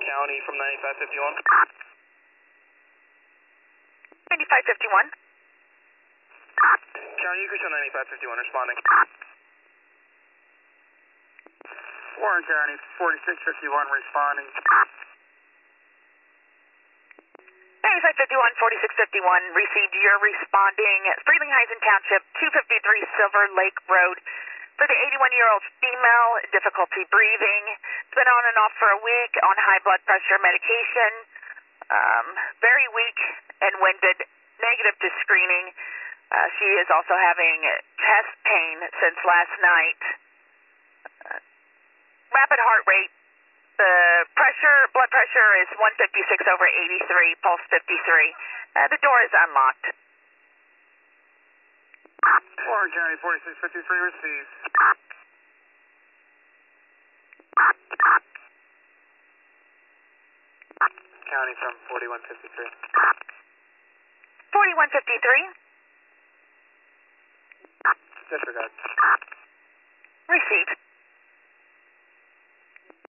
County from 9551. 9551. County, you can show 9551 responding. Warren County, 4651 responding. 9551, 4651, received. You're responding. Frelinghuysen Township, 253 Silver Lake Road. For the 81-year-old female, difficulty breathing. It's been on and off for a week on high blood pressure medication. Very weak and winded. Negative to screening. She is also having chest pain since last night. Rapid heart rate. The blood pressure is 156 over 83, pulse 53. The door is unlocked. Warren County, 4653 received. County from 4153. 4153. Disregard. Received.